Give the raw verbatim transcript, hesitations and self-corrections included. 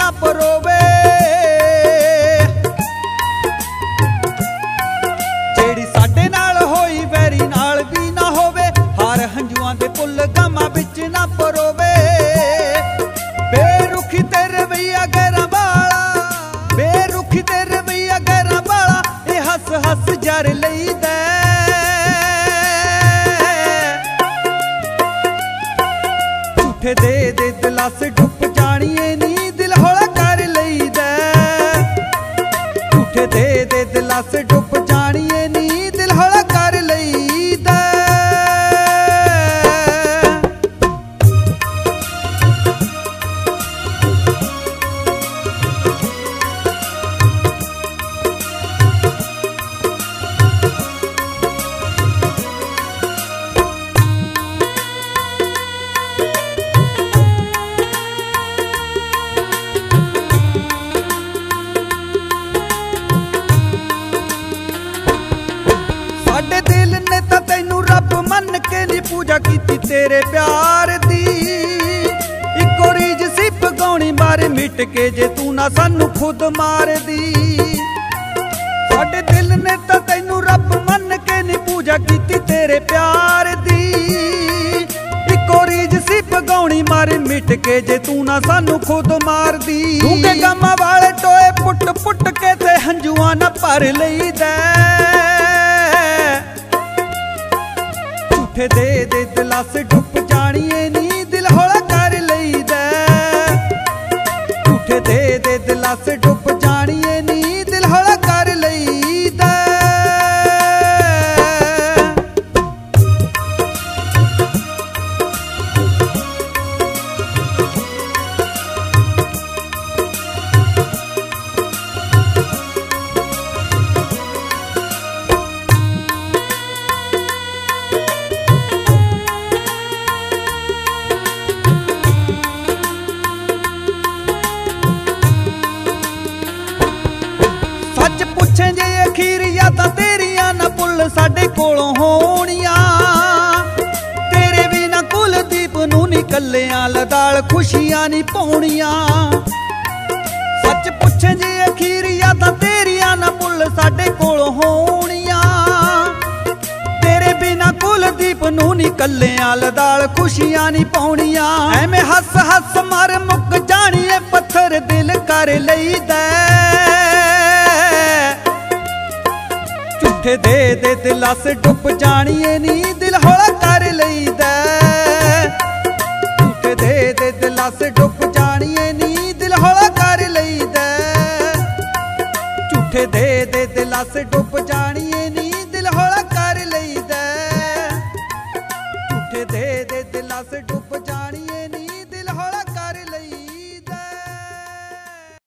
ना परोवे। जेड़ी साडे नाल होई वैरी नाल भी ना होवे, हार हंजुआं दे पुल गामां विच ना परोवे। बेरुखी ते रवैया गैरां वाला, बेरुखी ते रवैया गैरां वाला, ए हस हस जर लईदा। झूठे दे दे दिलास डुब जाणीए नी दिल हौला कर लईदा। झूठे दे दे दिलास डुब जाणीए नी दिल हौला कर लईदा। साडे दिल ने तां तैनू रब मन के नी पूजा कीती तेरे प्यार दी। इको रीज सी पगाउणी मारे मिट के जे तू ना सानू खुद मार दी। साडे दिल ने तां तैनू रब मन के नी पूजा कीती तेरे प्यार दी। इको रीज सी पगाउणी मारे मिट के जे तू ना सानू खुद मार दी। डूंगे गामां वाले टोए पुट पुट के ते हंजुआं ना भर लईदा। झूठे दे दे दिलास डुब जाणीए नी दिल हौला कर लईदा। झूठे दे दे दिलास डुब जाणीए नी दिल हौला कर लईदा। सच पुछे जे अखीर यादां तेरियां ना पुल साडे कोलों होणियां। तेरे बिना कुलदीप नूं नी कल्लियां लदाल खुशियां नी पाउणियां। सच पुछे जे अखीर यादां तेरियां ना पुल साडे कोलों होणियां। तेरे बिना कुलदीप नूं नी कल्लियां लदाल खुशियां नी पाउणियां। ऐवें हस हस मर मुक जाणीए पत्थर दिल कर लईदा। झूठे दे दे दिलास डुब जाणीए नी दिल हौला कर लईदा। झूठे दे दे दिलास डुब जाणीए नी दिल हौला कर लईदा। झूठे दे दे दिलास डुब जाणीए नी दिल हौला कर लईदा। झूठे दे दे दिलास डुब जाणीए नी